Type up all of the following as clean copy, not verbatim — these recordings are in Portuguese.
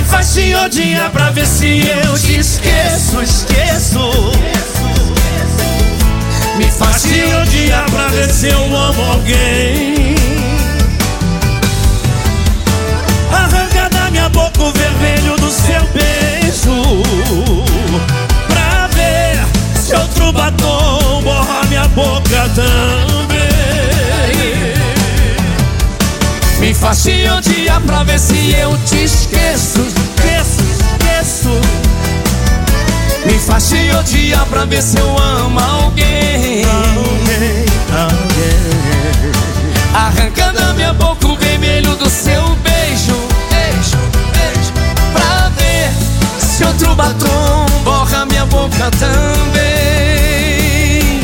faz te odiar pra ver se eu te esqueço, esqueço. Me faz te odiar pra ver se eu amo alguém. Arranca da minha boca o vermelho do seu beijo, pra ver se outro batom borra minha boca também. Me faz te odiar pra ver se eu te esqueço, esqueço, esqueço. Me faz te odiar pra ver se eu amo alguém. Alguém, alguém. Arranca da minha boca o vermelho do seu beijo, beijo, beijo, pra ver se outro batom borra minha boca também.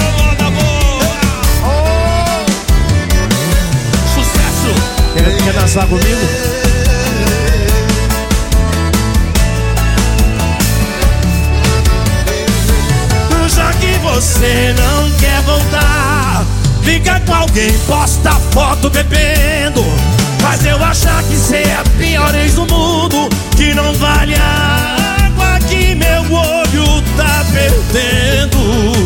Sucesso! Quer dançar comigo? Você não quer voltar, fica com alguém, posta foto bebendo, faz eu achar que cê é a pior ex do mundo, que não vale a água que meu olho tá perdendo.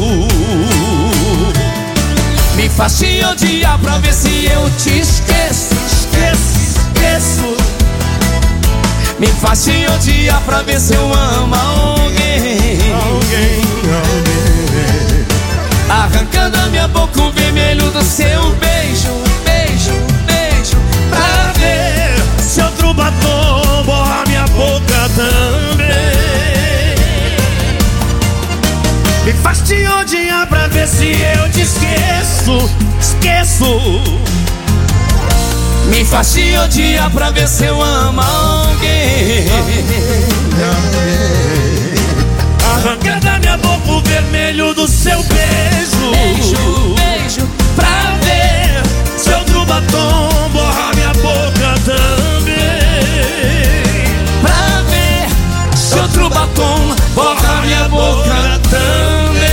Me faz te odiar pra ver se eu te esqueço, esqueço, esqueço. Me faz te odiar pra ver se eu amo alguém. Alguém, alguém. Arranca da minha boca o vermelho do seu beijo, beijo, beijo, pra ver se outro batom borra minha boca também. Me faz te odiar pra ver se eu te esqueço, esqueço. Me faz te odiar pra ver se eu amo alguém. Arranca da minha boca o vermelho do seu beijo, beijo, beijo, pra ver se outro batom borra minha boca também. Pra ver se outro batom borra minha boca também.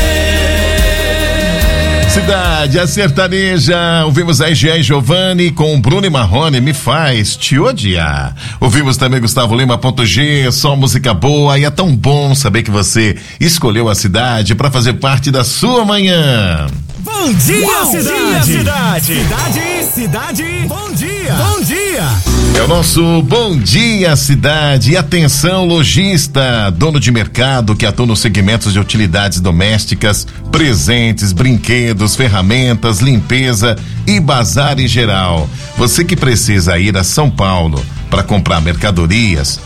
Cidade, a sertaneja. Ouvimos a Jean Giovanni com Bruno e Marrone, Me Faz Te Odiar. Ouvimos também Gustavo Lima.g, só música boa, e é tão bom saber que você escolheu a cidade para fazer parte da sua manhã. Bom dia, bom cidade! Cidade! Cidade! Cidade! Bom dia! Bom dia! É o nosso Bom Dia Cidade. E atenção, lojista, dono de mercado que atua nos segmentos de utilidades domésticas, presentes, brinquedos, ferramentas, limpeza e bazar em geral. Você que precisa ir a São Paulo para comprar mercadorias,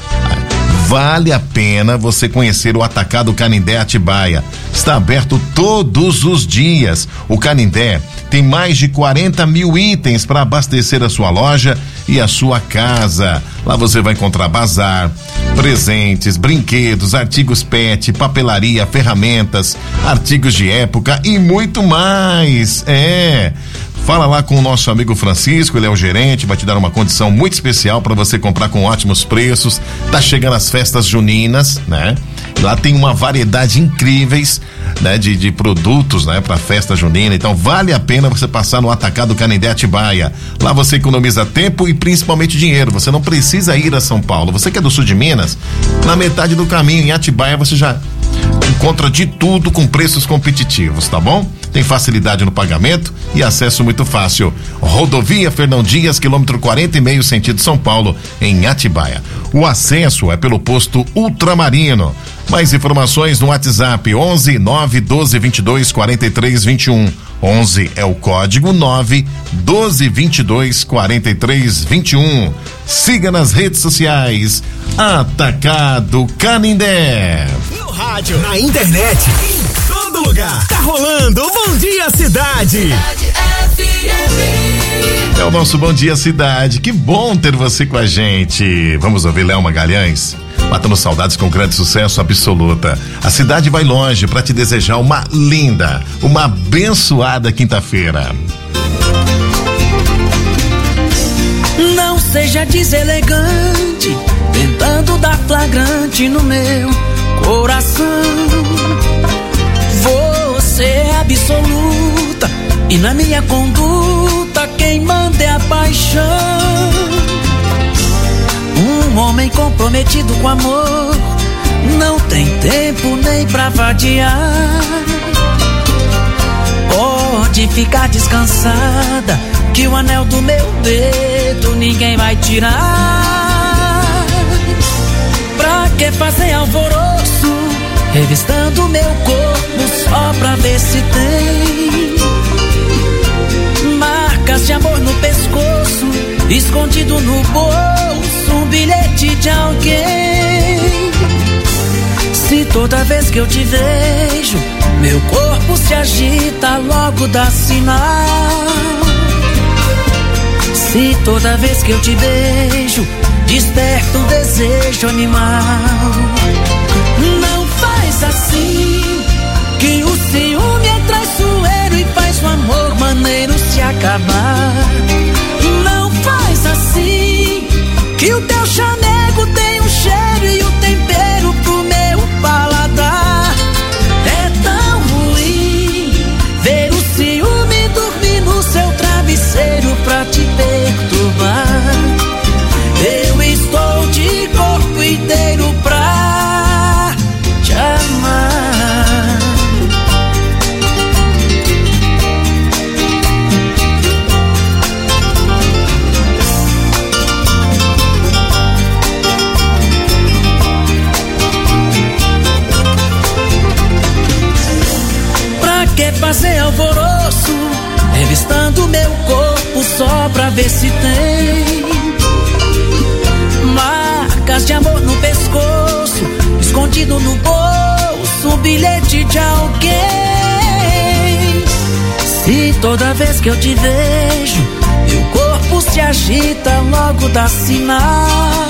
vale a pena você conhecer o Atacado Canindé Atibaia. Está aberto todos os dias. O Canindé tem mais de 40 mil itens para abastecer a sua loja e a sua casa. Lá você vai encontrar bazar, presentes, brinquedos, artigos pet, papelaria, ferramentas, artigos de época e muito mais. Fala lá com o nosso amigo Francisco, ele é o gerente, vai te dar uma condição muito especial para você comprar com ótimos preços. Tá chegando as festas juninas, né? Lá tem uma variedade incríveis, né, de produtos, né, para festa junina. Então vale a pena você passar no Atacado Canindé Atibaia. Lá você economiza tempo e principalmente dinheiro. Você não precisa ir a São Paulo. Você que é do sul de Minas, na metade do caminho em Atibaia você já encontra de tudo com preços competitivos, tá bom? Tem facilidade no pagamento e acesso muito fácil. Rodovia Fernão Dias, quilômetro 40,5, sentido São Paulo, em Atibaia. O acesso é pelo posto Ultramarino. Mais informações no WhatsApp 11 912 22 43 21. 11 é o código, 9 12 22 43 21. Siga nas redes sociais Atacado Canindé. No rádio, na internet, em todo lugar. Tá rolando o Bom Dia Cidade. É o nosso Bom Dia Cidade. Que bom ter você com a gente. Vamos ouvir Léo Magalhães? Matando saudades com grande sucesso absoluta. A cidade vai longe para te desejar uma linda, uma abençoada quinta-feira. Não seja deselegante, tentando dar flagrante no meu coração. Você é absoluta e na minha conduta quem manda é a paixão. Um homem comprometido com amor não tem tempo nem pra vadiar. Pode ficar descansada, que o anel do meu dedo ninguém vai tirar. Pra que fazer alvoroço, revistando meu corpo só pra ver se tem marcas de amor no pescoço, escondido no bolso, um bilhete de alguém. Se toda vez que eu te vejo, meu corpo se agita, logo dá sinal. Se toda vez que eu te beijo, desperta um desejo animal. Não faz assim, que o ciúme é traiçoeiro e faz o amor maneiro se acabar. Não faz assim, que o teu chanego tem um cheiro e o tempero pro meu paladar. É tão ruim ver o ciúme dormir no seu travesseiro pra te perturbar. Eu estou de corpo inteiro pra te amar. Pra que fazer alvoroço, revistando meu corpo só pra ver se tem marcas de amor no pescoço, escondido no bolso, um bilhete de alguém. Se toda vez que eu te vejo, meu corpo se agita, logo dá sinal.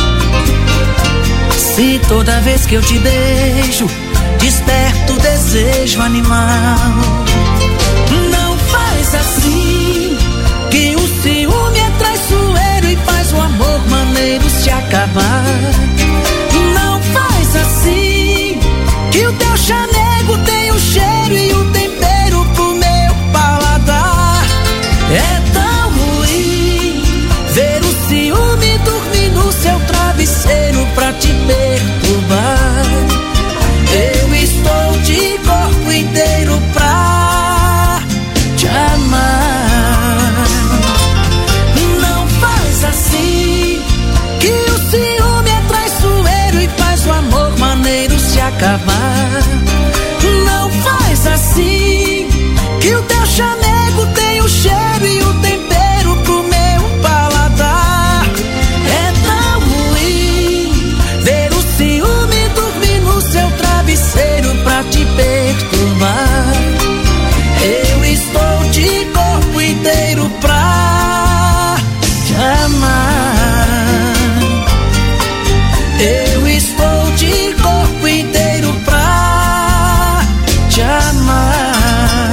Se toda vez que eu te beijo, desperta o desejo animal. Não faz assim, que o ciúme é traiçoeiro e faz o amor maneiro se acabar. Não faz assim, que o teu chanego tem o cheiro e o tempero pro meu paladar. É tão ruim ver o ciúme dormir no seu travesseiro pra te perturbar. Eu estou de corpo inteiro pra te amar. Não faz assim, que o ciúme é traiçoeiro e faz o amor maneiro se acabar. Não faz assim, que o teu chanego tem o cheiro e o tempero pro meu paladar. É tão ruim ver o ciúme dormir no seu travesseiro pra te perturbar. Eu estou de corpo inteiro pra te amar. Eu estou de corpo inteiro pra te amar.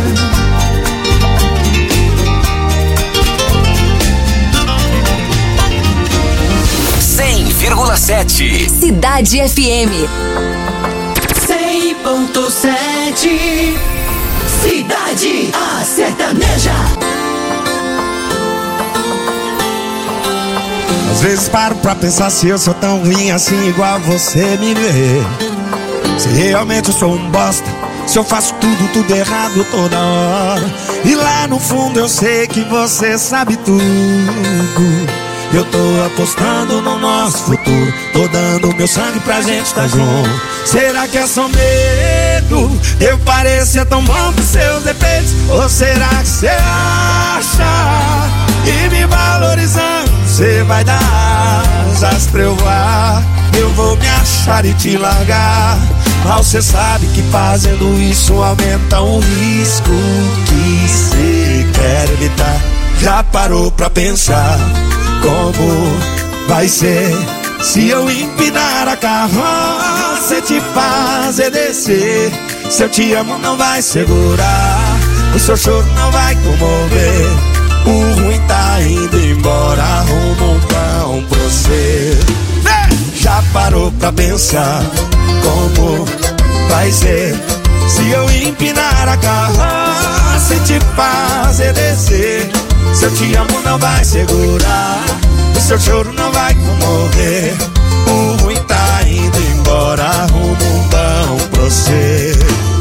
100,7 Cidade FM 100,7 Cidade A Sertaneja. Às vezes paro pra pensar se eu sou tão ruim assim igual você me vê. Se realmente eu sou um bosta, se eu faço tudo errado toda hora. E lá no fundo eu sei que você sabe tudo. Eu tô apostando no nosso futuro, tô dando meu sangue pra gente estar junto. Será que é só medo? Eu parecer tão bom com seus defeitos? Ou será que você acha que me valorizando você vai dar asas pra eu voar? Eu vou me achar e te largar. Mal cê sabe que fazendo isso aumenta um risco que cê quer evitar. Já parou pra pensar como vai ser se eu empinar a carroça e te fazer descer? Se eu te amo não vai segurar, o seu choro não vai comover. O ruim tá indo embora, arruma um pão pra você. Já parou pra pensar como vai ser se eu empinar a carroça e te fazer descer? Se eu te amo não vai segurar, o seu choro não vai comover. O ruim tá indo embora, arruma um bom pra você.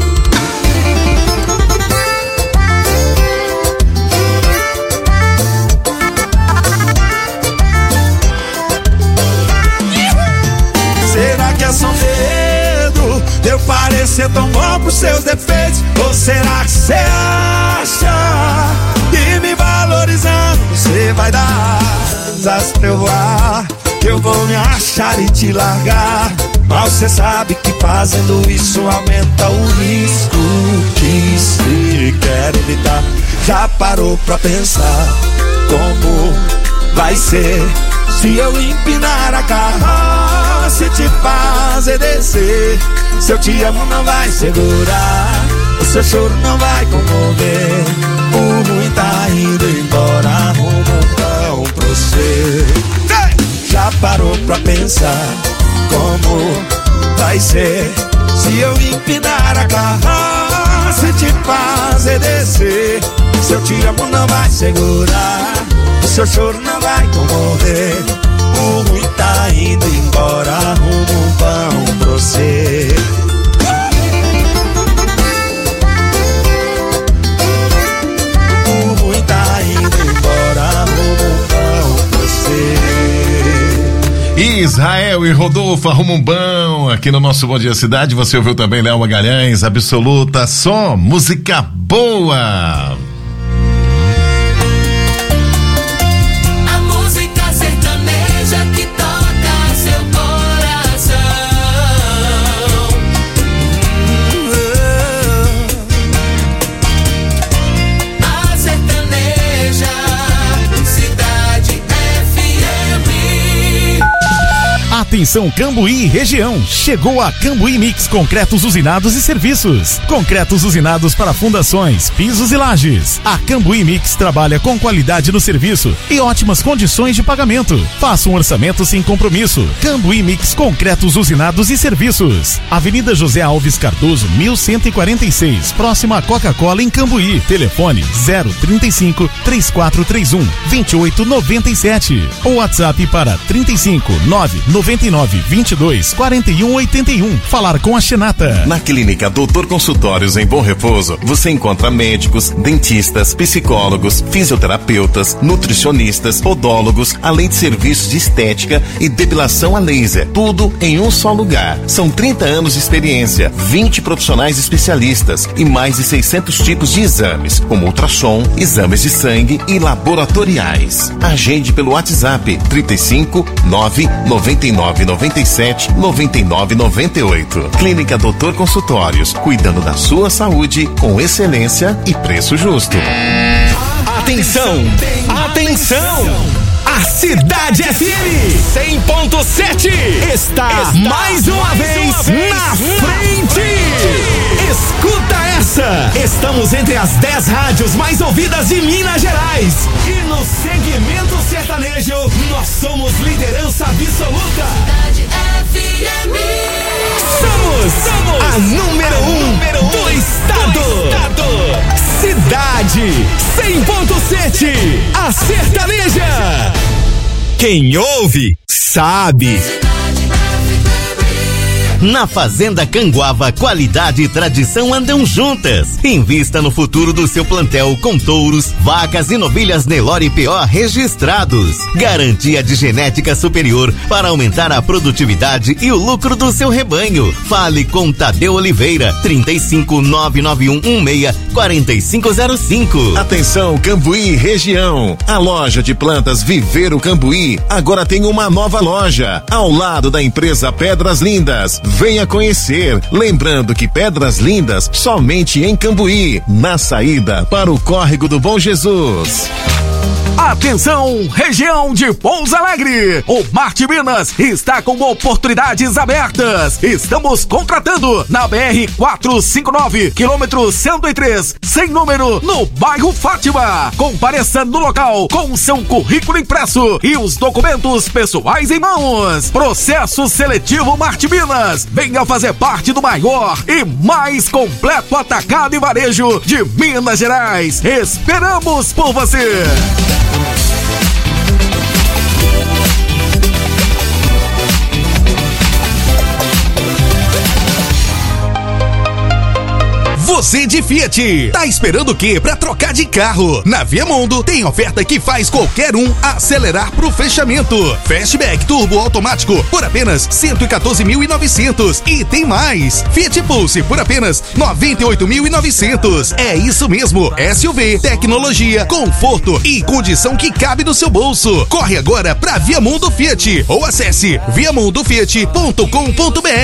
Será que é só medo de eu parecer tão bom pros seus defeitos? Ou será que você acha que me valorizando você vai dar asas pra eu voar? Que eu vou me achar e te largar. Mas você sabe que fazendo isso aumenta o risco que se quer evitar. Já parou pra pensar como vai ser se eu empinar a carroça e te fazer descer? Se eu te amo não vai segurar, o seu choro não vai comover. O ruim tá indo embora, arruma um pão pra você. Já parou pra pensar como vai ser se eu empinar a carroça e te fazer descer? Se eu te amo não vai segurar, o seu choro não vai comover. O ruim tá indo embora, arruma um pão pra você. O ruim tá indo embora, arruma um pão pra você. Israel e Rodolfo, arruma um bom aqui no nosso Bom Dia Cidade. Você ouviu também Léo Magalhães, Absoluta, só música boa. Atenção Cambuí região, chegou a Cambuí Mix Concretos Usinados e Serviços. Concretos usinados para fundações, pisos e lajes. A Cambuí Mix trabalha com qualidade no serviço e ótimas condições de pagamento. Faça um orçamento sem compromisso. Cambuí Mix Concretos Usinados e Serviços. Avenida José Alves Cardoso, 1146, próxima a Coca-Cola em Cambuí. Telefone 035 3431 2897. Ou WhatsApp para 35 999 22 41 81. Falar com a Xenata. Na Clínica Doutor Consultórios em Bom Repouso, você encontra médicos, dentistas, psicólogos, fisioterapeutas, nutricionistas, podólogos, além de serviços de estética e depilação a laser. Tudo em um só lugar. São 30 anos de experiência, 20 profissionais especialistas e mais de 600 tipos de exames, como ultrassom, exames de sangue e laboratoriais. Agende pelo WhatsApp 35 999 97 99 98. Clínica Doutor Consultórios, cuidando da sua saúde com excelência e preço justo. Atenção! Atenção! A Cidade FM 100.7 está mais uma vez na frente! Escuta essa! Estamos entre as 10 rádios mais ouvidas de Minas Gerais. E no segmento sertanejo, nós somos liderança absoluta. Cidade FM. Somos a número 1 do estado. Cidade 100.7, a sertaneja. Quem ouve, sabe. Na Fazenda Canguava, qualidade e tradição andam juntas. Invista no futuro do seu plantel com touros, vacas e novilhas Nelore PO registrados. Garantia de genética superior para aumentar a produtividade e o lucro do seu rebanho. Fale com Tadeu Oliveira, 35 991 16 4505. Atenção Cambuí região. A loja de plantas Viveiro Cambuí agora tem uma nova loja ao lado da empresa Pedras Lindas. Venha conhecer. Lembrando que Pedras Lindas somente em Cambuí, na saída para o Córrego do Bom Jesus. Atenção, região de Pouso Alegre! O Marte Minas está com oportunidades abertas. Estamos contratando na BR 459, quilômetro 103, sem número, no bairro Fátima. Compareça no local com seu currículo impresso e os documentos pessoais em mãos. Processo seletivo Marte Minas. Venha fazer parte do maior e mais completo atacado e varejo de Minas Gerais. Esperamos por você! Você de Fiat, tá esperando o quê pra trocar de carro? Na Viamundo tem oferta que faz qualquer um acelerar pro fechamento. Fastback turbo automático por apenas 114.900 e tem mais. Fiat Pulse por apenas 98.900. É isso mesmo, SUV, tecnologia, conforto e condição que cabe no seu bolso. Corre agora pra Viamundo Fiat ou acesse viamundofiat.com.br.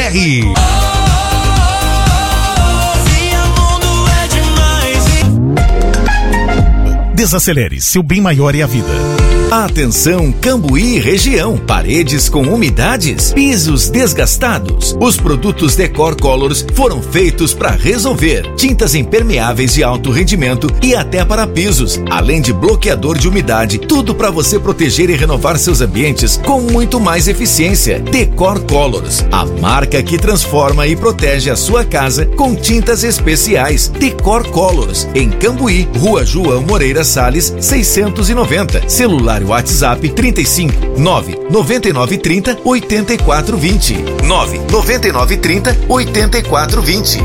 Desacelere, seu bem maior é a vida. Atenção Cambuí região, paredes com umidades, pisos desgastados. Os produtos Decor Colors foram feitos para resolver. Tintas impermeáveis de alto rendimento e até para pisos, além de bloqueador de umidade, tudo para você proteger e renovar seus ambientes com muito mais eficiência. Decor Colors, a marca que transforma e protege a sua casa com tintas especiais. Decor Colors, em Cambuí, Rua João Moreira Salles, 690. Celular WhatsApp 35 999 30 84 20 999 30 84 20.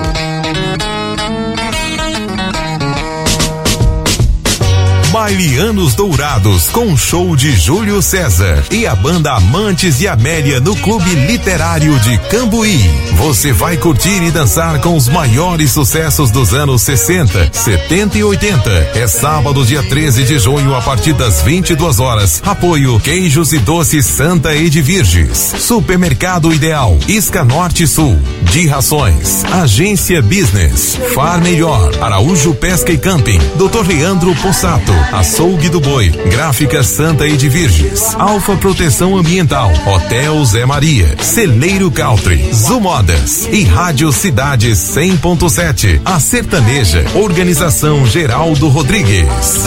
Baile Anos Dourados com show de Júlio César e a banda Amantes de Amélia no Clube Literário de Cambuí. Você vai curtir e dançar com os maiores sucessos dos anos 60, 70 e 80. É sábado, dia 13 de junho, a partir das 22 horas. Apoio Queijos e Doces Santa Edvirges, Supermercado Ideal, Isca Norte Sul, de Rações, Agência Business, Far Melhor, Araújo Pesca e Camping, Dr. Leandro Possato, Açougue do Boi, Gráfica Santa Edvirges, Alfa Proteção Ambiental, Hotel Zé Maria, Celeiro Country, Zumodas e Rádio Cidade 100.7, a Sertaneja, Organização Geraldo Rodrigues.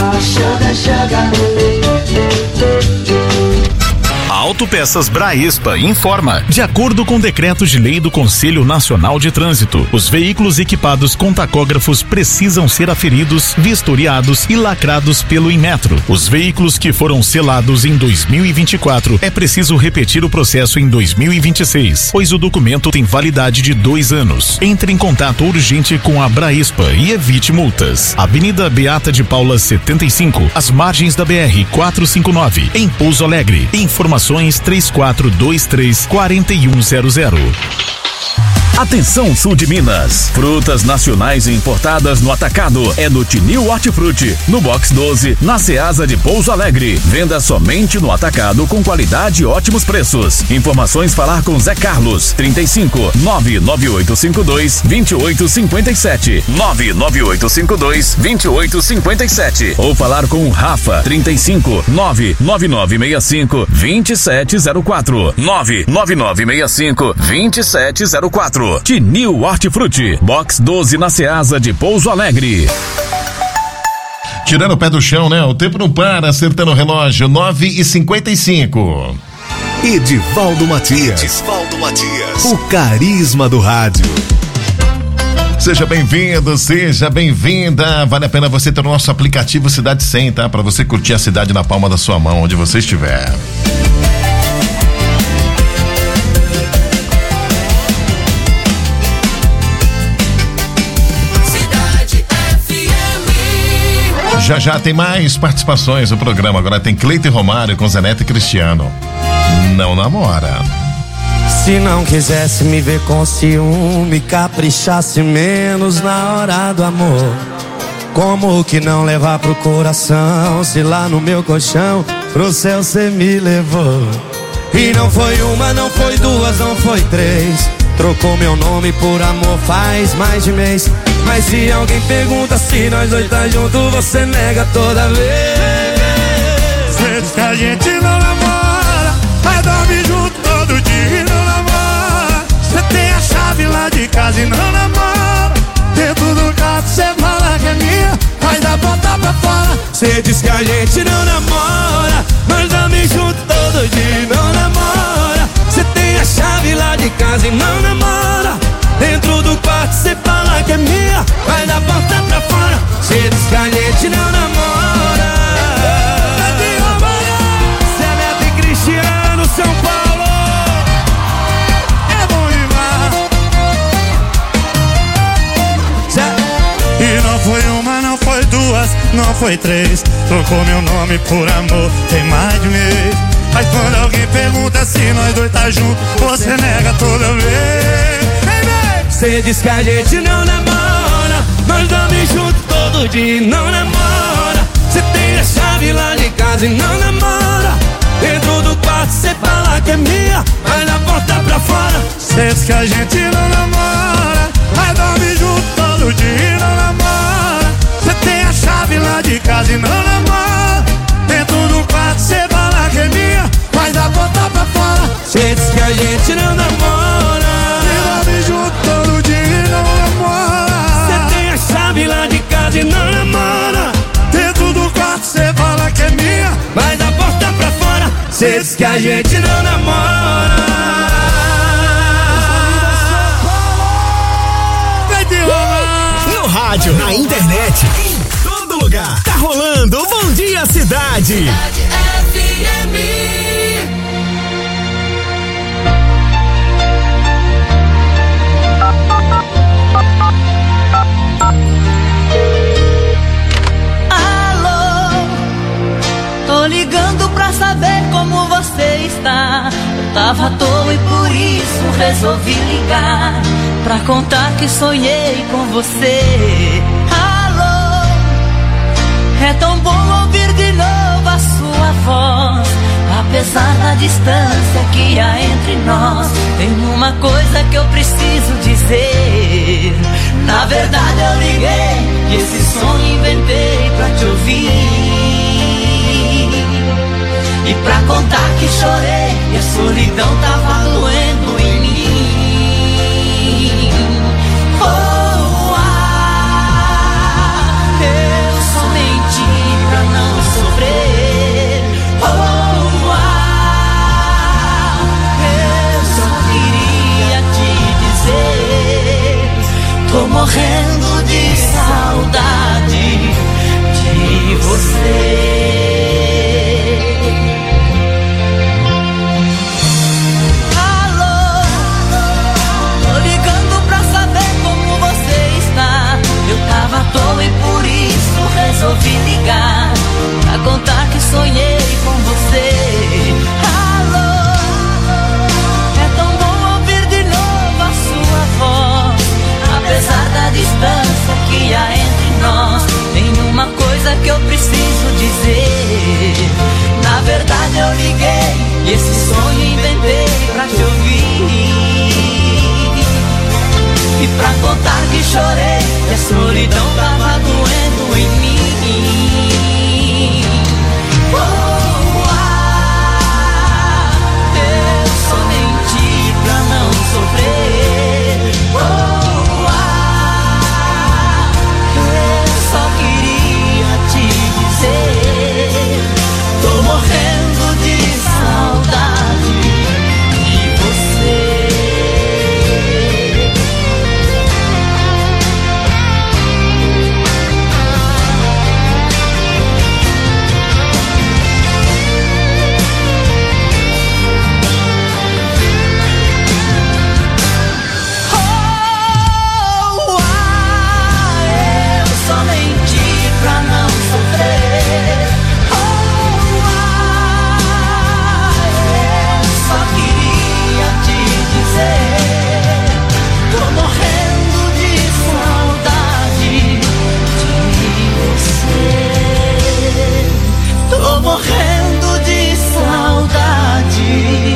Autopeças Braespa informa. De acordo com decreto de lei do Conselho Nacional de Trânsito, os veículos equipados com tacógrafos precisam ser aferidos, vistoriados e lacrados pelo Inmetro. Os veículos que foram selados em 2024 é preciso repetir o processo em 2026, pois o documento tem validade de 2 anos. Entre em contato urgente com a Braespa e evite multas. Avenida Beata de Paula 75, às margens da BR 459, em Pouso Alegre. Informações 3423-4100. Atenção Sul de Minas, frutas nacionais importadas no atacado é no Tinil Hortifruti, no Box 12, na Ceasa de Pouso Alegre. Venda somente no atacado com qualidade e ótimos preços. Informações falar com Zé Carlos, 35 99852 2857 99852 2857 ou falar com Rafa, 35 99965 2704 99965 2704. Tinil Hortifruti, Box 12 na Ceasa de Pouso Alegre. Tirando o pé do chão, né? O tempo não para, acertando o relógio, 9h55. Edivaldo Matias. O carisma do rádio. Seja bem-vindo, seja bem-vinda. Vale a pena você ter o nosso aplicativo Cidade 100, tá? Pra você curtir a cidade na palma da sua mão, onde você estiver. Já tem mais participações no programa. Agora tem Cleiton e Romário com Zeneto e Cristiano. Não namora. Se não quisesse me ver com ciúme, caprichasse menos na hora do amor. Como que não levar pro coração, se lá no meu colchão pro céu cê me levou? E não foi uma, não foi duas, não foi três. Trocou meu nome por amor faz mais de mês. Mas se alguém pergunta se nós dois tá junto, você nega toda vez. Cê diz que a gente não namora, mas dorme junto todo dia e não namora. Cê tem a chave lá de casa e não namora. Dentro do carro cê fala que é minha, mas da porta pra fora. Cê diz que a gente não namora, mas dorme junto todo dia e não namora. Cê tem a chave lá de casa e não namora. Dentro do quarto cê fala que é minha, vai da porta pra fora. Cê diz que a gente não namora. Zeneto e Cristiano, São Paulo. É bom demais. duas, não foi três. Trocou meu nome por amor, tem mais de mês. Mas quando alguém pergunta se nós dois tá junto, você nega toda vez. Cê diz que a gente não namora, nós dormimos juntos todo dia e não namora. Cê tem a chave lá de casa e não namora. Dentro do quarto cê fala que é minha, mas na porta pra fora. Cê diz que a gente não namora, nós dormimos juntos todo dia e não namora. Cê tem a chave lá de casa e não namora. Dentro do quarto cê fala que é minha, mas na porta pra fora. Cê diz que a gente não namora, dorme junto todo dia e não namora. Cê tem a chave lá de casa e não namora. Dentro do quarto cê fala que é minha, mas a porta pra fora. Cê diz que a gente não namora. Vai derrubar. No rádio, na internet, em todo lugar. Tá rolando o Bom Dia Cidade. Tô ligando pra saber como você está. Eu tava à toa e por isso resolvi ligar pra contar que sonhei com você. Alô, é tão bom ouvir de novo a sua voz. Apesar da distância que há entre nós, tem uma coisa que eu preciso dizer. Na verdade eu liguei e esse sonho inventei pra te ouvir. E pra contar que chorei e a solidão tava doendo em mim. Oh, eu só menti pra não sofrer. Oh, eu só queria te dizer, tô morrendo de saudade de você. E por isso resolvi ligar pra contar que sonhei com você. Alô, é tão bom ouvir de novo a sua voz. Apesar da distância que há entre nós, tem uma coisa que eu preciso dizer. Na verdade eu liguei e esse sonho inventei pra te ouvir. E pra contar que chorei e a solidão tava doendo em mim. Oh, eu só menti pra não sofrer. Oh, eu só queria te dizer, tô morrendo de saudade de você. Morrendo de saudade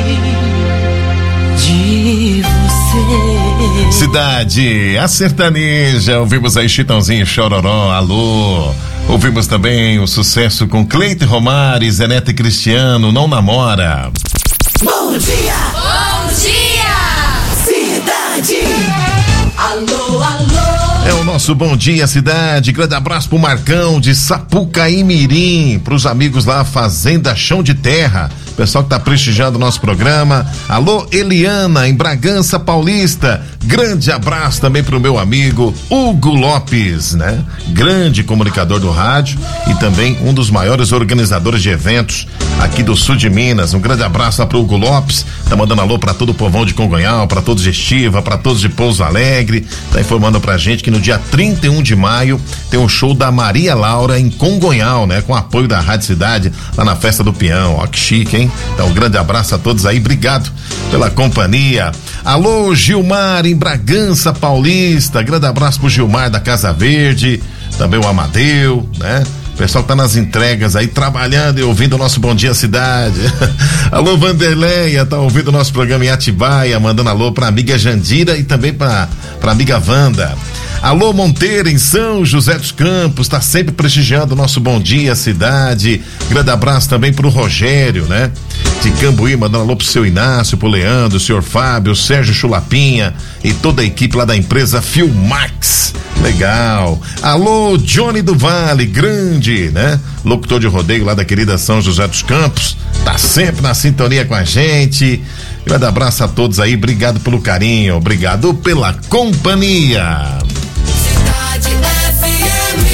de você. Cidade, a sertaneja. Ouvimos aí Chitãozinho e Chororó, alô. Ouvimos também o sucesso com Cleito Romar e Zé Neto e Cristiano, Não Namora. Bom dia! Bom dia! Cidade! Alô, alô! É o nosso Bom Dia Cidade. Grande abraço pro Marcão de Sapucaí Mirim, pros amigos lá Fazenda Chão de Terra, pessoal que tá prestigiando o nosso programa. Alô, Eliana, em Bragança Paulista. Grande abraço também pro meu amigo Hugo Lopes, né? Grande comunicador do rádio e também um dos maiores organizadores de eventos aqui do sul de Minas. Um grande abraço lá pro Hugo Lopes. Tá mandando alô pra todo o povão de Congonhal, pra todos de Estiva, pra todos de Pouso Alegre. Tá informando pra gente que no dia dia 31 de maio, tem um show da Maria Laura em Congonhal, né? Com apoio da Rádio Cidade, lá na Festa do Peão. Ó, que chique, hein? Então, um grande abraço a todos aí, obrigado pela companhia. Alô, Gilmar, em Bragança Paulista, grande abraço pro Gilmar da Casa Verde, também o Amadeu, né? O pessoal que tá nas entregas aí, trabalhando e ouvindo o nosso Bom Dia Cidade. Alô, Vanderleia, tá ouvindo o nosso programa em Atibaia, mandando alô pra amiga Jandira e também pra amiga Wanda. Alô, Monteiro, em São José dos Campos, tá sempre prestigiando o nosso Bom Dia Cidade. Grande abraço também pro Rogério, né? De Cambuí, mandando alô pro seu Inácio, pro Leandro, o senhor Fábio, o Sérgio Chulapinha e toda a equipe lá da empresa Filmax. Legal. Alô, Johnny do Vale, grande, né? Locutor de rodeio lá da querida São José dos Campos, tá sempre na sintonia com a gente. Grande abraço a todos aí, obrigado pelo carinho, obrigado pela companhia. Cidade FM.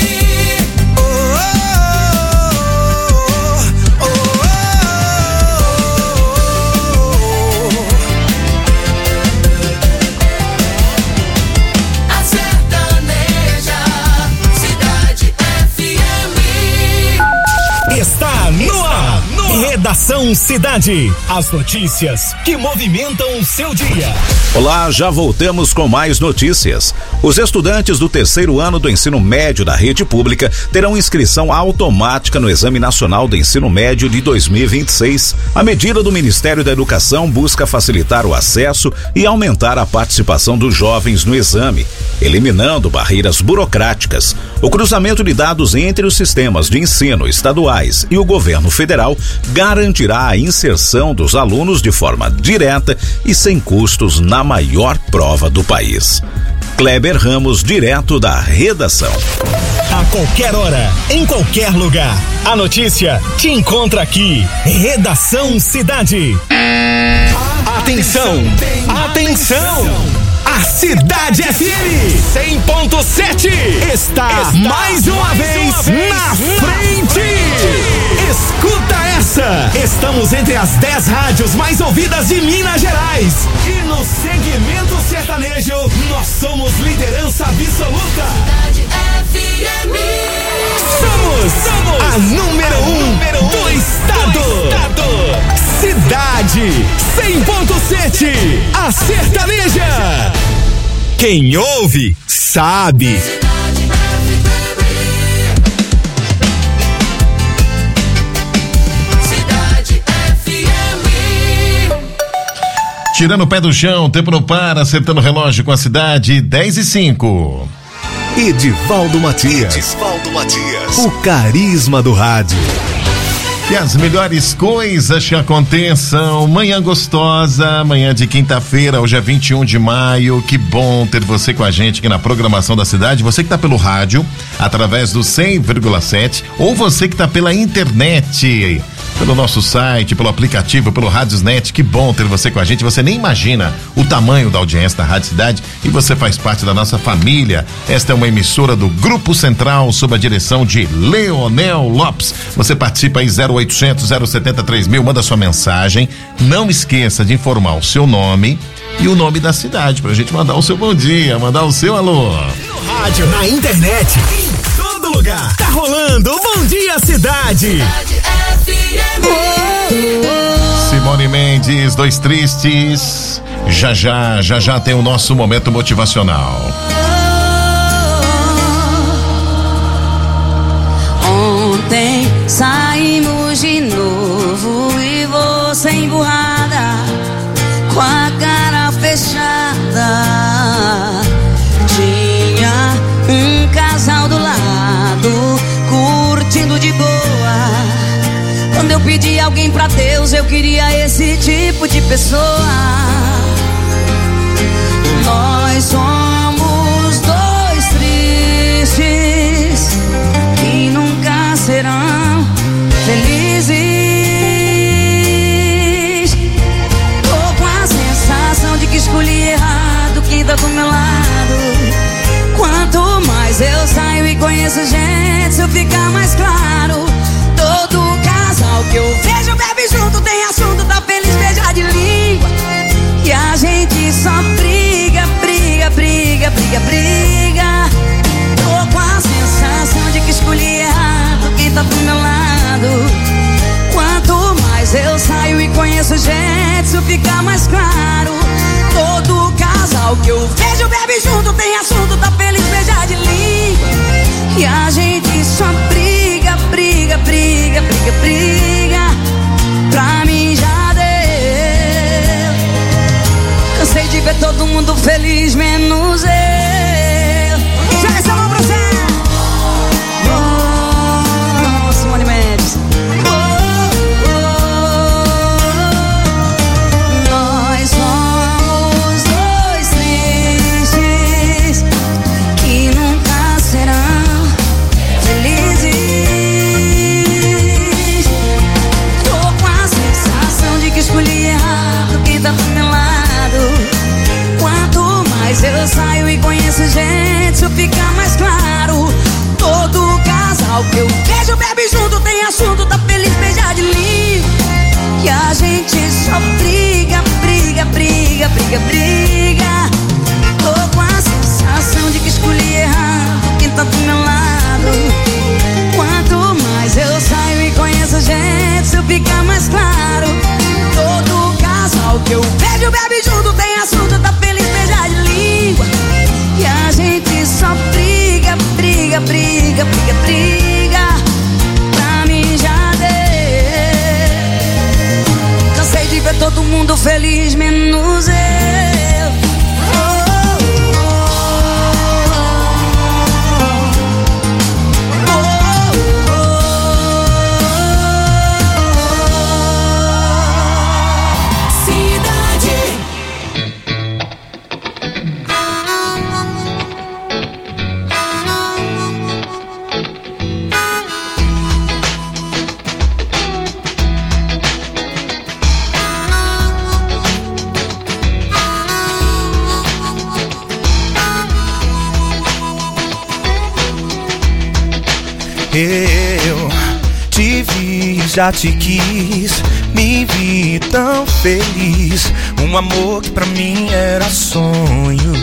A sertaneja, Cidade FM. Está no ar. Redação Cidade. As notícias que movimentam o seu dia. Olá, já voltamos com mais notícias. Os estudantes do terceiro ano do ensino médio da rede pública terão inscrição automática no Exame Nacional do Ensino Médio de 2026. A medida do Ministério da Educação busca facilitar o acesso e aumentar a participação dos jovens no exame, eliminando barreiras burocráticas. O cruzamento de dados entre os sistemas de ensino estaduais e o governo federal garantirá a inserção dos alunos de forma direta e sem custos na maior prova do país. Kleber Ramos, direto da redação. A qualquer hora, em qualquer lugar, a notícia te encontra aqui. Redação Cidade. Atenção! Atenção! A Cidade FM 100.7 está mais uma vez na frente. Escuta essa! Estamos entre as 10 rádios mais ouvidas de Minas Gerais. E no segmento sertanejo, nós somos liderança absoluta. Cidade FM. Somos a número 1 do estado. Cidade 100.7, a sertaneja. Quem ouve, sabe. Cidade FM. Tirando o pé do chão, tempo não para, acertando o relógio com a cidade, 10:05. Edivaldo Matias. O carisma do rádio. E as melhores coisas que aconteçam, manhã gostosa, manhã de quinta-feira, hoje é 21 de maio, que bom ter você com a gente aqui na programação da cidade, você que tá pelo rádio, através do 100,7, ou você que tá pela internet, pelo nosso site, pelo aplicativo, pelo Radiosnet, que bom ter você com a gente, você nem imagina o tamanho da audiência da Rádio Cidade e você faz parte da nossa família. Esta é uma emissora do Grupo Central, sob a direção de Leonel Lopes. Você participa aí 0800 070 3000, manda sua mensagem, não esqueça de informar o seu nome e o nome da cidade, pra gente mandar o seu bom dia, mandar o seu alô. No rádio, na internet, em todo lugar, tá rolando o Bom Dia Cidade. Simone Mendes, Dois Tristes. Já tem o nosso momento motivacional. Ontem saímos de novo e você emburrada, com a cara fechada. Tinha um casal do lado, curtindo de boa. Quando eu pedi alguém pra Deus, eu queria esse tipo de pessoa. Nós somos dois tristes que nunca serão felizes. Tô com a sensação de que escolhi errado quem tá do meu lado. Quanto mais eu saio e conheço gente, isso fica mais claro. Todo casal que eu vejo bebe junto, tem assunto, tá feliz, beija de língua. E a gente só briga. casal que eu vejo bebe junto, tem assunto, tá feliz, beija de língua. Que a gente só briga, briga, briga, briga, briga. Tô com a sensação de que escolhi errado quem tá do meu lado. Quanto mais eu saio e conheço gente, isso fica mais claro. Todo casal que eu vejo bebe junto, tem assunto, tá feliz, beija de língua. Que a gente só briga, briga, briga, briga, briga. Pra mim já deu. Cansei de ver todo mundo feliz, menos eu. Eu te vi, já te quis, me vi tão feliz. Um amor que pra mim era sonho.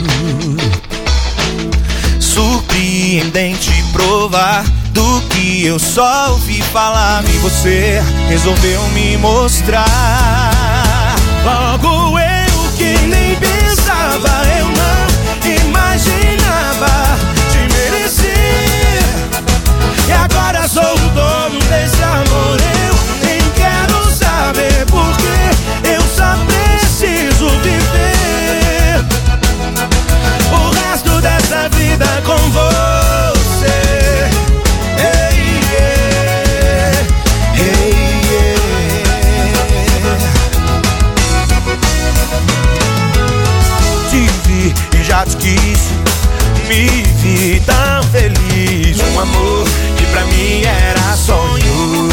Surpreendente provar do que eu só ouvi falar. E você resolveu me mostrar. Logo eu que nem pensava, eu não imaginava te merecer. E agora sou o dono desse amor. Eu nem quero saber porque eu só preciso viver o resto dessa vida com você. Hey, yeah. Hey, yeah. Te vi e já te quis, me vi tão feliz. Um amor que pra mim era sonho.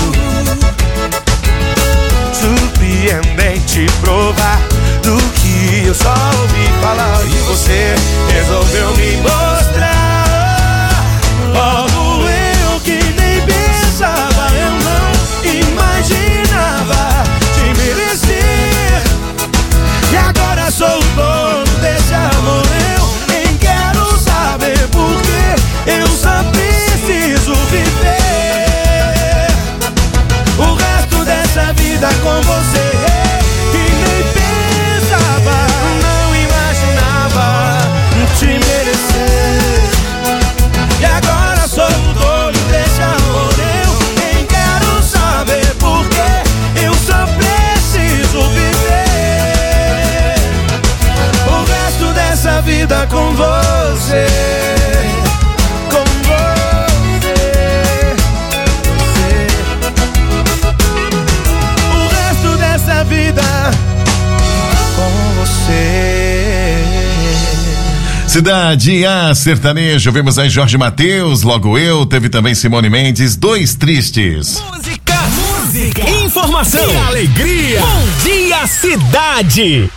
Surpreendente provar do que eu só ouvi falar. E você resolveu me mostrar. Logo eu que nem pensava, eu não imaginava te merecer. E agora sou o dono desse amor. Eu nem quero saber porque eu só preciso viver o resto dessa vida com você. Que nem pensava, não imaginava te merecer. E agora sou o dono desse amor. Eu nem quero saber porque eu só preciso viver o resto dessa vida com você. Vida com você. Cidade A Sertanejo, vimos aí Jorge Mateus, logo eu, teve também Simone Mendes, Dois Tristes. Música, informação e alegria. Bom dia, cidade.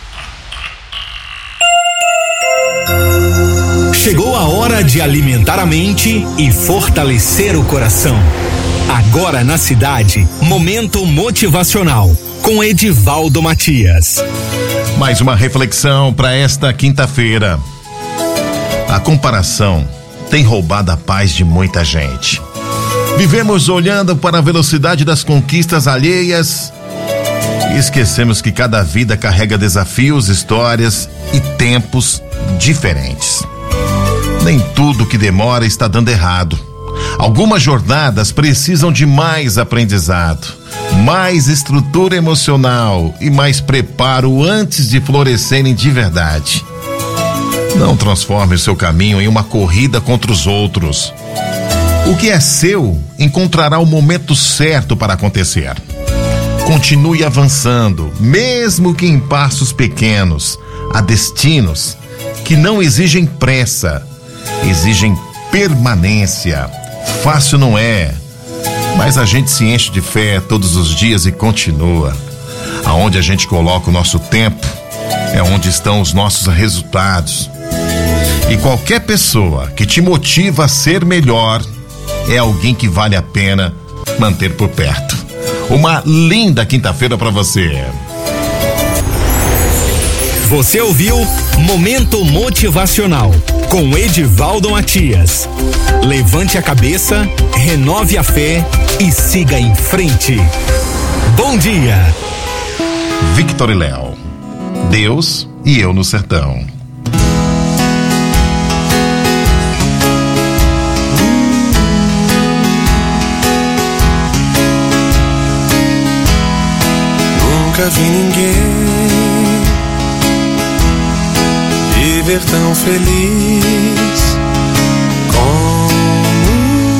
Chegou a hora de alimentar a mente e fortalecer o coração. Agora na cidade, momento motivacional com Edivaldo Matias. Mais uma reflexão para esta quinta-feira. A comparação tem roubado a paz de muita gente. Vivemos olhando para a velocidade das conquistas alheias e esquecemos que cada vida carrega desafios, histórias e tempos diferentes. Nem tudo que demora está dando errado. Algumas jornadas precisam de mais aprendizado, mais estrutura emocional e mais preparo antes de florescerem de verdade. Não transforme o seu caminho em uma corrida contra os outros. O que é seu encontrará o momento certo para acontecer. Continue avançando, mesmo que em passos pequenos. Há destinos que não exigem pressa, exigem permanência. Fácil não é, mas a gente se enche de fé todos os dias e continua. Aonde a gente coloca o nosso tempo é onde estão os nossos resultados. E qualquer pessoa que te motiva a ser melhor é alguém que vale a pena manter por perto. Uma linda quinta-feira pra você. Você ouviu Momento Motivacional com Edivaldo Matias. Levante a cabeça, renove a fé e siga em frente. Bom dia. Victor e Léo. Deus e eu no sertão. Nunca vi ninguém viver tão feliz como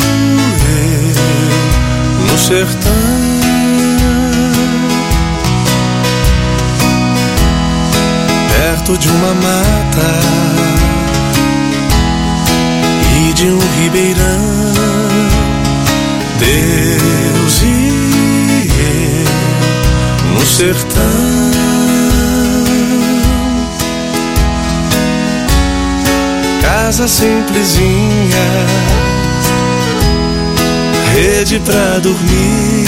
eu no sertão. Perto de uma mata e de um ribeirão, Deus e eu no sertão. Casa simplesinha, rede pra dormir,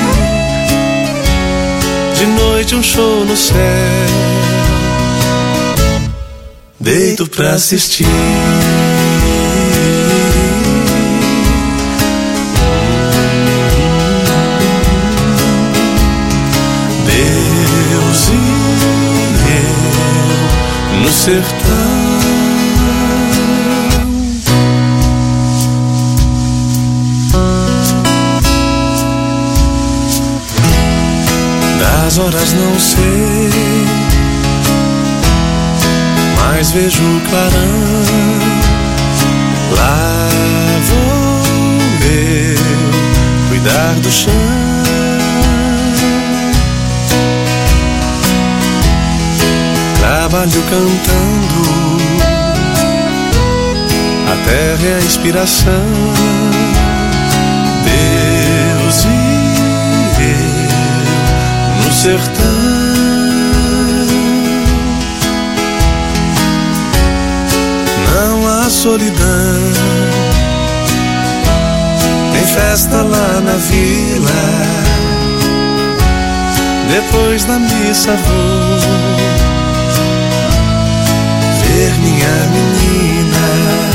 de noite um show no céu, deito pra assistir. Deus e eu no sertão. Das horas não sei, mas vejo o clarão. Lá vou eu cuidar do chão. Trabalho cantando, a terra é a inspiração. Deus e eu no sertão. Não há solidão, tem festa lá na vila. Depois da missa vou ver minha menina.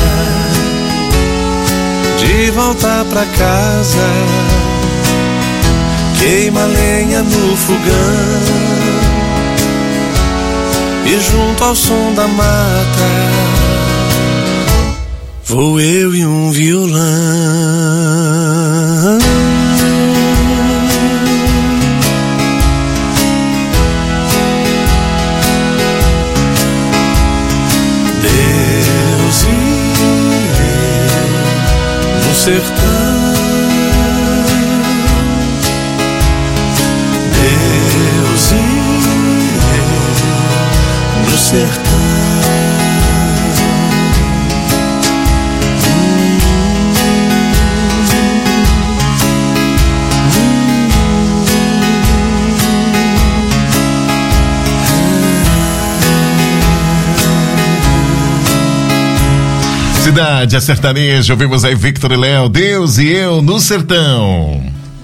De volta pra casa, queima lenha no fogão e junto ao som da mata vou eu e um violão. Deus e eu no sertão. Deus e eu no sertão. Cidade, a sertaneja, ouvimos aí Victor e Léo, Deus e eu no sertão.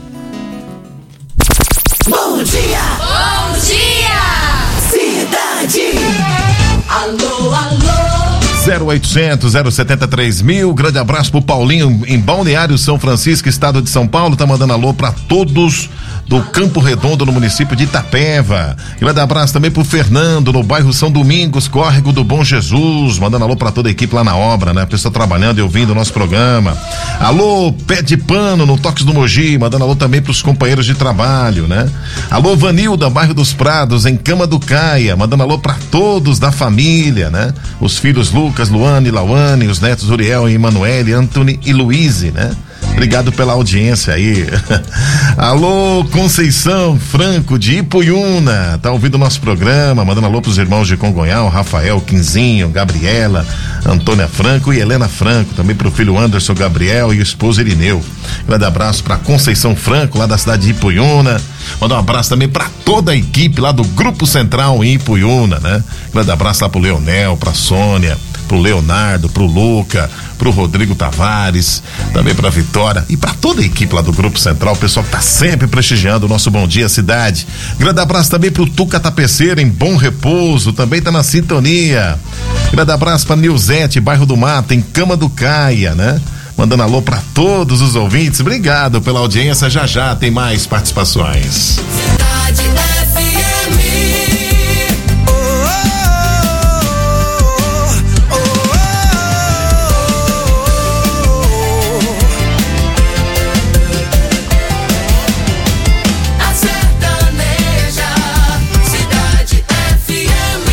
Bom dia! Bom dia! Cidade! Alô, alô! 0800 070 3000, grande abraço pro Paulinho em Balneário São Francisco, estado de São Paulo, tá mandando alô pra todos do Campo Redondo, no município de Itapeva. Grande abraço também pro Fernando, no bairro São Domingos, Córrego do Bom Jesus, mandando alô pra toda a equipe lá na obra, né? A pessoa trabalhando e ouvindo o nosso programa. Alô, Pé de Pano, no Toques do Mogi, mandando alô também pros companheiros de trabalho, né? Alô, Vanilda, bairro dos Prados, em Cama do Caia, mandando alô pra todos da família, né? Os filhos Lucas, Luane, Lauane, os netos Uriel e Emanuele, Antony e Luíse, né? Obrigado pela audiência aí. Alô, Conceição Franco de Ipuiuna, tá ouvindo o nosso programa, mandando alô pros irmãos de Congonhal, Rafael, Quinzinho, Gabriela, Antônia Franco e Helena Franco, também pro filho Anderson Gabriel e o esposo Irineu. Grande abraço pra Conceição Franco, lá da cidade de Ipuiuna. Manda um abraço também pra toda a equipe lá do Grupo Central em Ipuiuna, né? Grande abraço lá pro Leonel, pra Sônia, pro Leonardo, pro Luca, pro Rodrigo Tavares, também pra Vitória e pra toda a equipe lá do Grupo Central, o pessoal que tá sempre prestigiando o nosso Bom Dia Cidade. Grande abraço também pro Tuca Tapeceira, em Bom Repouso, também tá na sintonia. Grande abraço pra Nilzete, Bairro do Mato, em Cama do Caia, né? Mandando alô pra todos os ouvintes. Obrigado pela audiência. Já tem mais participações. Cidade FM. A sertaneja, Cidade FM.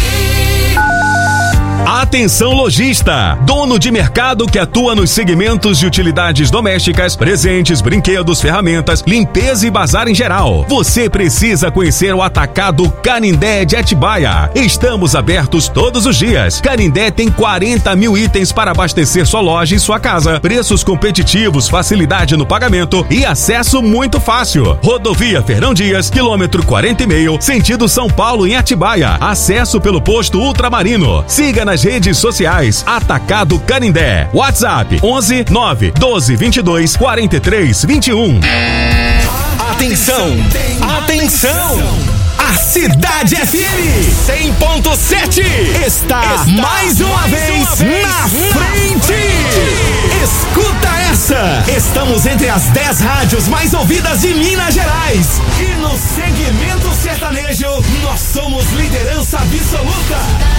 Atenção lojista, dono de mercado que atua nos segmentos de utilidades domésticas, presentes, brinquedos, ferramentas, limpeza e bazar em geral. Você precisa conhecer o Atacado Canindé de Atibaia. Estamos abertos todos os dias. Canindé tem 40 mil itens para abastecer sua loja e sua casa. Preços competitivos, facilidade no pagamento e acesso muito fácil. Rodovia Fernão Dias, quilômetro 40,5, sentido São Paulo em Atibaia. Acesso pelo posto Ultramarino. Siga nas redes sociais Atacado Canindé. WhatsApp 11 9 12 22 43 21. Atenção! Atenção! A Cidade FM 100.7 está mais uma vez na frente! Escuta essa! Estamos entre as 10 rádios mais ouvidas de Minas Gerais. E no segmento sertanejo, nós somos liderança absoluta.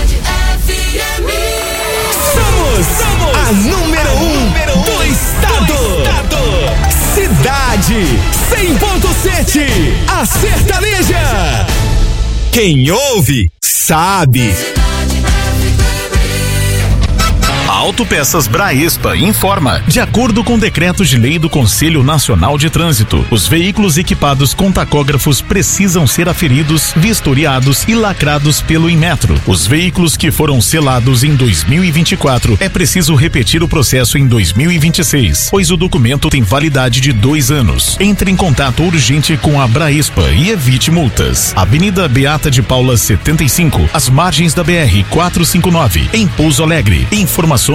Somos a número 1 do estado. Cidade 100.7, a sertaneja. Quem ouve, sabe. Autopeças Braespa informa. De acordo com decretos de lei do Conselho Nacional de Trânsito, os veículos equipados com tacógrafos precisam ser aferidos, vistoriados e lacrados pelo Inmetro. Os veículos que foram selados em 2024 é preciso repetir o processo em 2026, pois o documento tem validade de 2 anos. Entre em contato urgente com a Braespa e evite multas. Avenida Beata de Paula 75, às margens da BR 459, em Pouso Alegre. Informações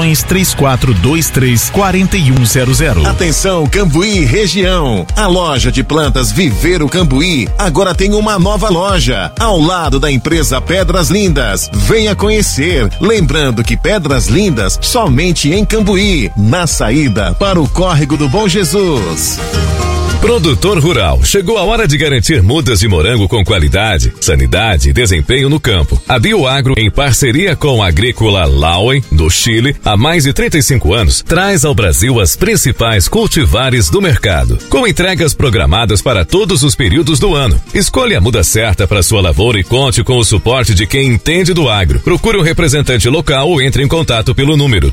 3423-4100. Atenção, Cambuí região. A loja de plantas Viveiro Cambuí agora tem uma nova loja ao lado da empresa Pedras Lindas. Venha conhecer. Lembrando que Pedras Lindas somente em Cambuí, na saída para o Córrego do Bom Jesus. Produtor rural, chegou a hora de garantir mudas de morango com qualidade, sanidade e desempenho no campo. A Bioagro, em parceria com a Agrícola Lauen, do Chile, há mais de 35 anos, traz ao Brasil as principais cultivares do mercado, com entregas programadas para todos os períodos do ano. Escolha a muda certa para sua lavoura e conte com o suporte de quem entende do agro. Procure um representante local ou entre em contato pelo número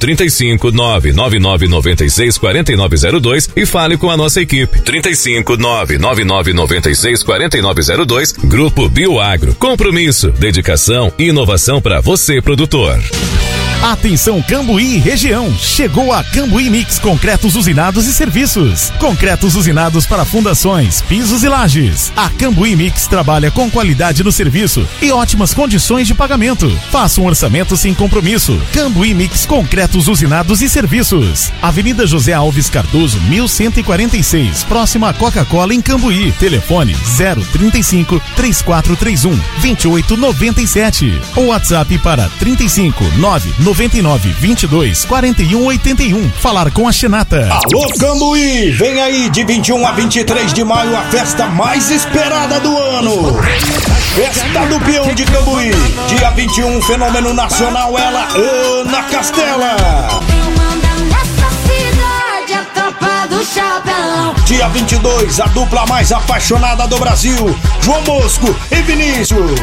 35999964902 e fale com a nossa equipe. 35999964902. Grupo Bioagro. Compromisso, dedicação e inovação para você, produtor. Atenção Cambuí região, chegou a Cambuí Mix Concretos Usinados e Serviços. Concretos usinados para fundações, pisos e lajes. A Cambuí Mix trabalha com qualidade no serviço e ótimas condições de pagamento. Faça um orçamento sem compromisso. Cambuí Mix Concretos Usinados e Serviços. Avenida José Alves Cardoso, 1146, próxima à Coca-Cola em Cambuí. Telefone 035-3431-2897. Ou WhatsApp para 359-9922-4181. Falar com a Xenata. Alô Cambuí, vem aí de 21 a 23 de maio a festa mais esperada do ano. Festa do Peão de Cambuí. Dia 21, fenômeno nacional, ela, Ana Castela. Dia 22, a dupla mais apaixonada do Brasil, João Bosco e Vinícius.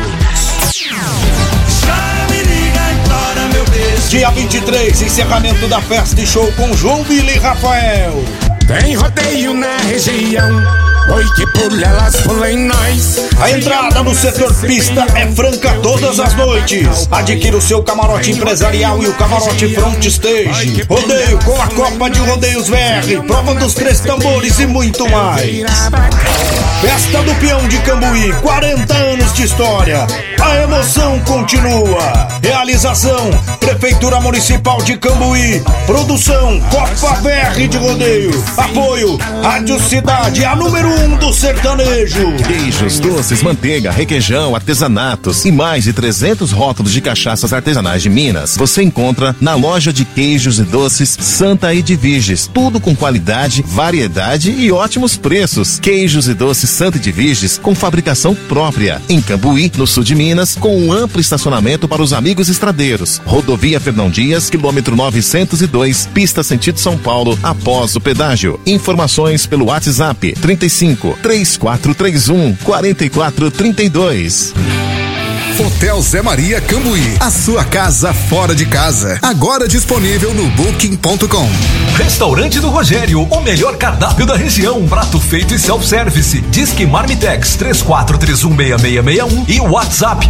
Dia 23, encerramento da festa e show com João Vila e Rafael. Tem rodeio na região, Noite por elas pulem nós. A entrada no setor pista é franca todas as noites. Adquira o seu camarote empresarial e o camarote front stage. Rodeio com a Copa de Rodeios VR, prova dos 3 tambores e muito mais. Festa do Peão de Cambuí, 40 anos de história. A emoção continua. Realização: Prefeitura Municipal de Cambuí. Produção: Copa VR de Rodeio. Apoio: Rádio Cidade, a número 1 do sertanejo. Queijos, doces, manteiga, requeijão, artesanatos e mais de 300 rótulos de cachaças artesanais de Minas. Você encontra na loja de queijos e doces Santa Edviges. Tudo com qualidade, variedade e ótimos preços. Queijos e doces Santa Edviges com fabricação própria. Em Cambuí, no sul de Minas, com um amplo estacionamento para os amigos estradeiros. Rodovia Fernão Dias, quilômetro 902, pista sentido São Paulo, após o pedágio. Informações pelo WhatsApp 35 3431 4432. Hotel Zé Maria Cambuí, a sua casa fora de casa. Agora disponível no booking.com. Restaurante do Rogério, o melhor cardápio da região. Prato feito e self-service. Disque Marmitex 34316661 e WhatsApp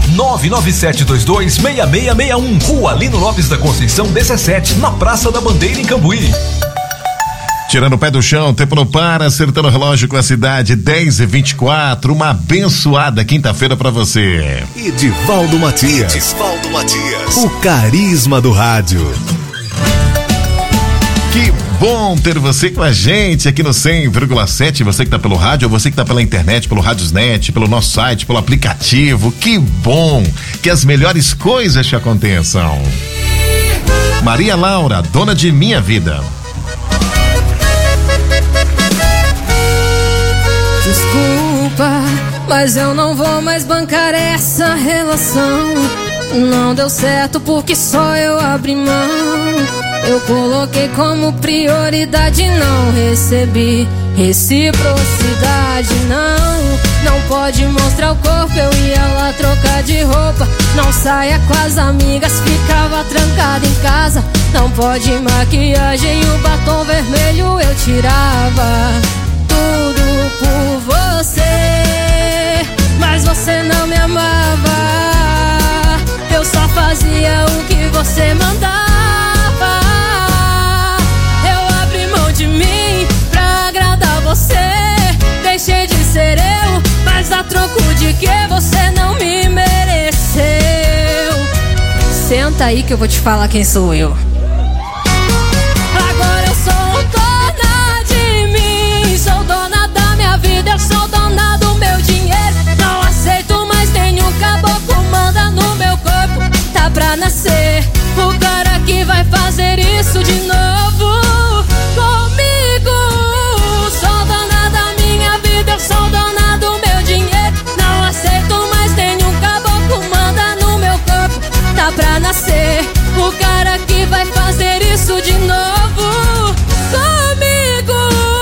997226661. Rua Lino Lopes da Conceição 17, na Praça da Bandeira em Cambuí. Tirando o pé do chão, tempo não para, acertando o relógio com a cidade, 10h24, uma abençoada quinta-feira pra você. Edivaldo Matias. O carisma do rádio. Que bom ter você com a gente aqui no 100,7, você que tá pelo rádio, ou você que tá pela internet, pelo Radiosnet, pelo nosso site, pelo aplicativo. Que bom que as melhores coisas te aconteçam. Maria Laura, dona de minha vida. Desculpa, mas eu não vou mais bancar essa relação. Não deu certo porque só eu abri mão. Eu coloquei como prioridade, não recebi reciprocidade. Não pode mostrar o corpo, eu ia lá trocar de roupa. Não saia com as amigas, ficava trancada em casa. Não pode maquiagem, o batom vermelho eu tirava. Tudo por você, mas você não me amava. Eu só fazia o que você mandava. Eu abri mão de mim pra agradar você. Deixei de ser eu, mas a troco de que você não me mereceu. Senta aí que eu vou te falar quem sou eu. Agora eu sou dona de mim, sou dona da minha vida, eu sou dona do meu dinheiro. Não aceito mais nenhum caboclo, manda no meu corpo. Tá pra nascer o cara que vai fazer isso de novo comigo. Sou dona da minha vida, eu sou dona do meu dinheiro. Não aceito mais nenhum caboclo, manda no meu corpo. Tá pra nascer o cara que vai fazer isso de novo comigo.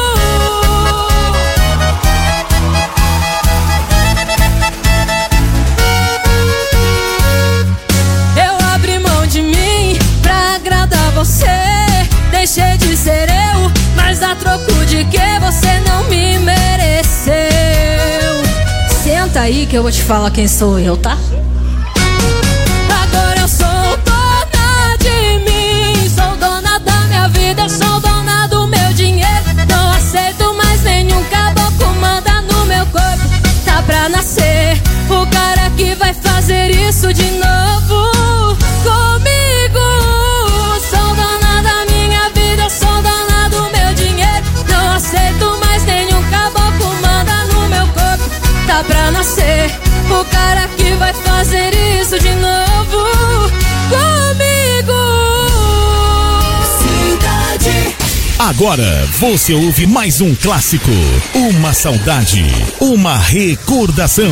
Eu abri mão de mim pra agradar você. Deixei de ser eu, mas a troco de que você não me mereceu. Senta aí que eu vou te falar quem sou eu, tá? Agora eu sou dona de mim, sou dona da minha vida, eu sou dona do meu dinheiro. Não aceito mais nenhum caboclo, manda no meu corpo. Tá pra nascer o cara que vai fazer isso de novo comigo. Sou dona da minha vida, eu sou dona do meu dinheiro. Não aceito mais nenhum caboclo, manda no meu corpo. Tá pra nascer o cara que vai fazer isso de novo comigo. Cidade. Agora você ouve mais um clássico, uma saudade, uma recordação.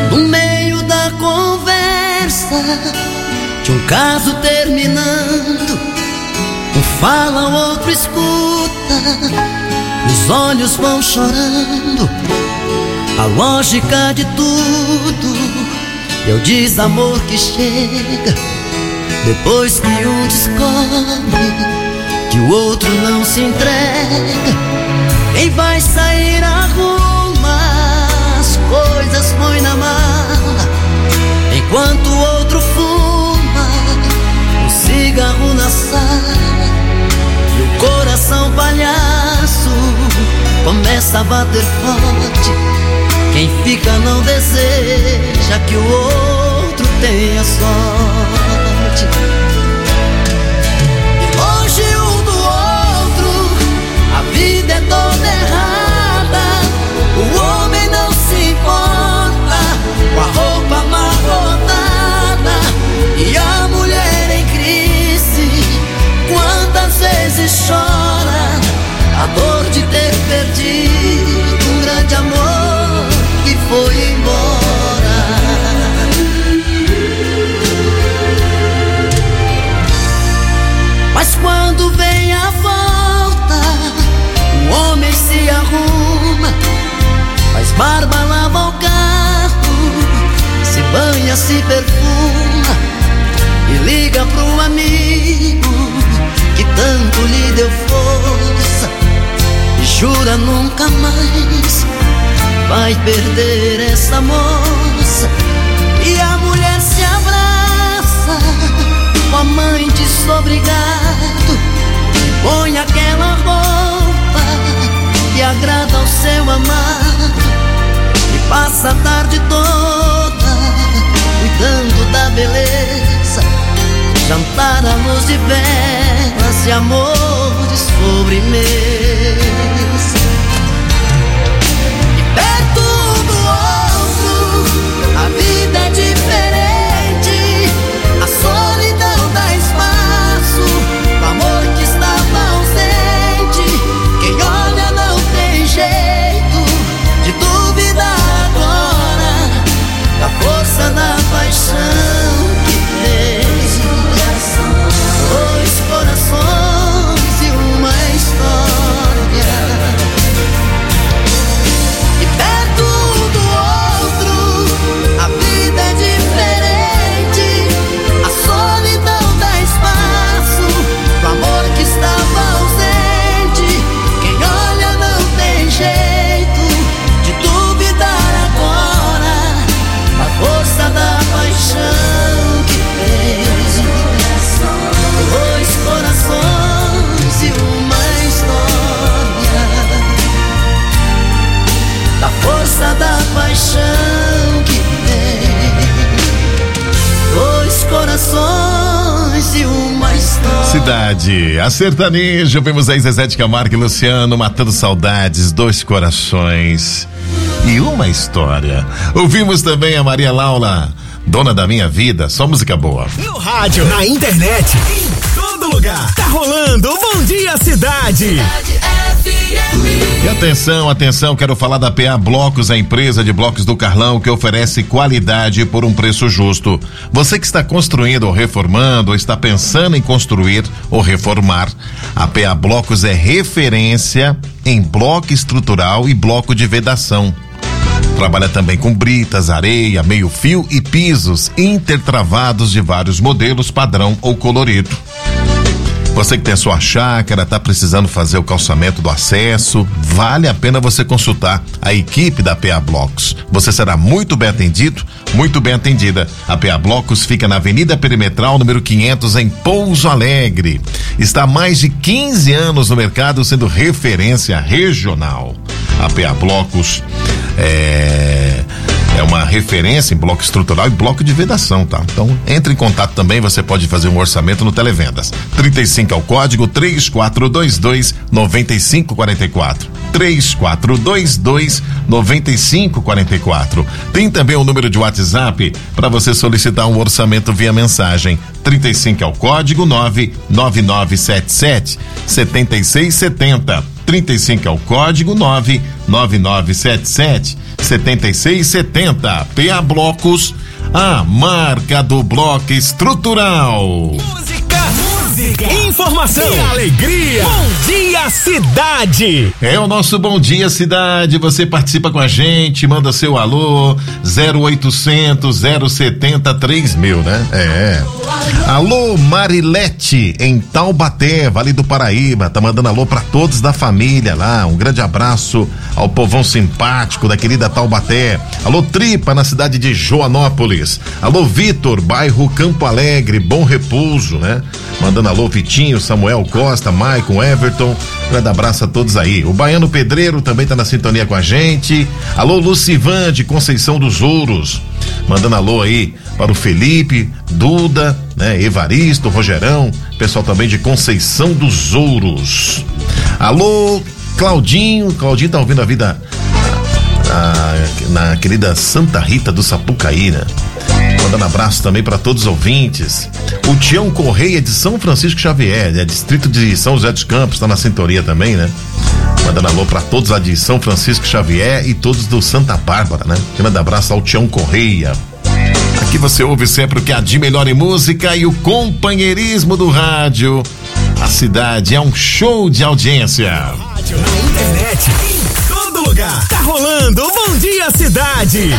No meio da conversa de um caso terminando, um fala, o outro escuta, os olhos vão chorando. A lógica de tudo é o desamor que chega depois que um descobre que o outro não se entrega. Quem vai sair arruma as coisas, põe na mala, enquanto o outro fuma um cigarro na sala. E o coração palhaço começa a bater forte. Quem fica não deseja que o outro tenha sorte. E longe um do outro, a vida é toda errada. O homem não se importa com a roupa amarrotada, e a mulher em crise quantas vezes chora a dor de ter perdido um grande amor que foi embora. Mas quando vem a volta, o homem se arruma, faz barba, lava o carro, se banha, se perfuma e liga pro amigo que tanto lhe deu força e jura nunca mais vai perder essa moça. E a mulher se abraça com a mãe desobrigado e põe aquela roupa que agrada ao seu amado e passa a tarde toda cuidando da beleza, jantar à luz de velas e amores sobremesa. Perto um do outro, a vida é diferente. A solidão dá espaço pro amor que estava ausente. Quem olha não tem jeito de duvidar agora da força da paixão que tem. Dois corações e uma história. Perto do outro, a vida é diferente. A solidão dá espaço pro amor que estava ausente. Quem olha não tem jeito de duvidar agora a força da paixão que tem. Dois corações e uma história, da força da paixão que tem. Dois corações e uma história. Cidade, a sertaneja, vemos aí Zezé de Camargo e Luciano, matando saudades, dois corações e uma história. Ouvimos também a Maria Laura, Dona da Minha Vida, só música boa. No rádio, na internet, em todo lugar, tá rolando o Bom Dia Cidade. E atenção, atenção, quero falar da PA Blocos, a empresa de blocos do Carlão que oferece qualidade por um preço justo. Você que está construindo ou reformando, ou está pensando em construir ou reformar, a PA Blocos é referência em bloco estrutural e bloco de vedação. Trabalha também com britas, areia, meio-fio e pisos intertravados de vários modelos, padrão ou colorido. Você que tem a sua chácara, está precisando fazer o calçamento do acesso, vale a pena você consultar a equipe da PA Blocos. Você será muito bem atendido, muito bem atendida. A PA Blocos fica na Avenida Perimetral, número 500, em Pouso Alegre. Está há mais de 15 anos no mercado, sendo referência regional. A PA Blocos é uma referência em bloco estrutural e bloco de vedação, tá? Então, entre em contato também, você pode fazer um orçamento no Televendas. 35 é o código, 3422-9544. 3422-9544. Tem também o número de WhatsApp para você solicitar um orçamento via mensagem. 35 é o código, 99977-7670. 35 é o código, 99977 7670. PA Blocos, a marca do bloco estrutural. Informação e alegria. Bom dia, cidade. É o nosso Bom Dia Cidade. Você participa com a gente, manda seu alô 0800 070 3000, né? É. Alô Marilete em Taubaté, Vale do Paraíba, tá mandando alô pra todos da família lá. Um grande abraço ao povão simpático da querida Taubaté. Alô Tripa na cidade de Joanópolis. Alô Vitor, bairro Campo Alegre, Bom Repouso, né? Mandando alô Vitinho, Samuel Costa, Maicon, Everton. Grande abraço a todos aí. O Baiano Pedreiro também tá na sintonia com a gente. Alô Lucivan de Conceição dos Ouros. Mandando alô aí para o Felipe, Duda, né? Evaristo, Rogerão. Pessoal também de Conceição dos Ouros. Alô Claudinho. Claudinho tá ouvindo a vida na querida Santa Rita do Sapucaí, né? Mandando abraço também para todos os ouvintes. O Tião Correia de São Francisco Xavier, né? Distrito de São José dos Campos, tá na sintonia também, né? Mandando alô para todos lá de São Francisco Xavier e todos do Santa Bárbara, né? Grande abraço ao Tião Correia. Aqui você ouve sempre o que há de melhor em música e o companheirismo do rádio. A cidade é um show de audiência. Rádio na internet, em todo lugar. Tá rolando o Bom Dia Cidade.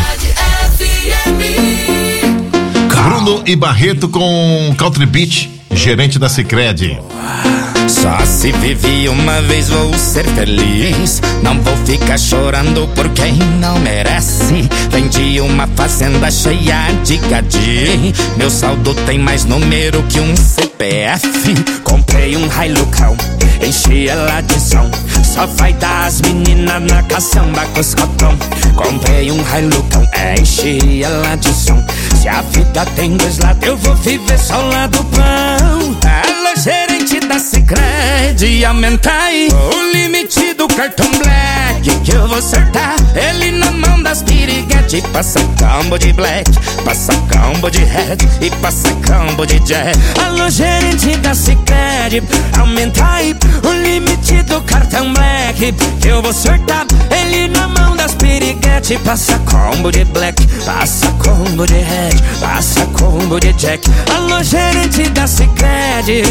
Bruno e Barreto com Country Beach, gerente da Sicredi. Só se vive uma vez, vou ser feliz. Não vou ficar chorando por quem não merece. Vendi uma fazenda cheia de gadi. Meu saldo tem mais número que um CPF. Comprei um Hilucão, enchi ela de som. Só vai dar as meninas na caçamba com os cotão. Comprei um Hilucão, enchi ela de som. Se a vida tem dois lados, eu vou viver só o lado bom. Alô, gerente da Sicredi, aumenta aí o limite do cartão Black, que eu vou acertar ele na mão das piriguete. Passa combo de Black, passa combo de Red e passa combo de Jack. Alô, gerente da Sicredi, aumenta aí o limite do cartão Black, que eu vou acertar ele na mão das piriguete. Passa combo de Black, passa combo de Red, passa combo de Jack. Alô, gerente da Sicredi,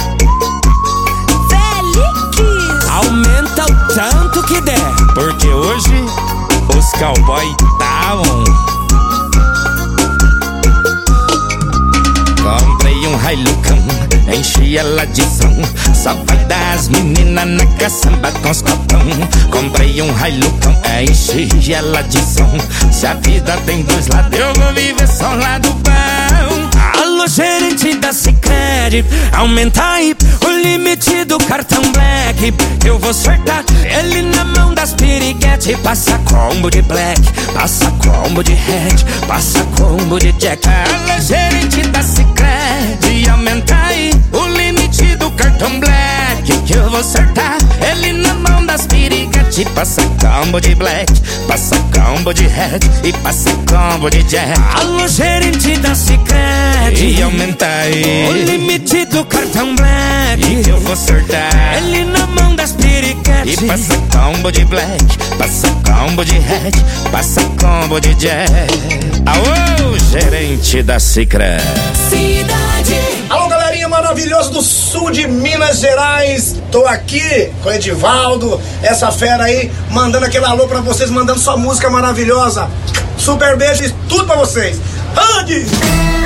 aumenta o tanto que der, porque hoje os cowboy tá on. Comprei um Hilucão, enchi ela de som. Só vai dar as meninas na caçamba com os copão. Comprei um Hilucão, enchi ela de som. Se a vida tem dois lados, eu vou viver só o lado bom. Alô, gerente da Sicredi, aumenta aí o limite do cartão Black, eu vou acertar ele na mão das piriguete. Passa combo de Black, passa combo de Red, passa combo de Jack. Alô, gerente da Sicredi, aumenta aí o limite do cartão Black, que eu vou acertar ele na mão das piriguete. Passa combo de Black, passa combo de Red e passa combo de Jack. Alô, gerente da Sicredi, e aumenta aí o limite do cartão Black, que eu vou acertar ele na mão das piriguete. E passa combo de Black, passa combo de Red, passa combo de Jack. Alô, gerente da Sicredi. Cidade. Alô, galerinha maravilhosa do sul de Minas Gerais. Tô aqui com o Edivaldo, essa fera aí, mandando aquele alô pra vocês, mandando sua música maravilhosa. Super beijo e tudo pra vocês. Ande!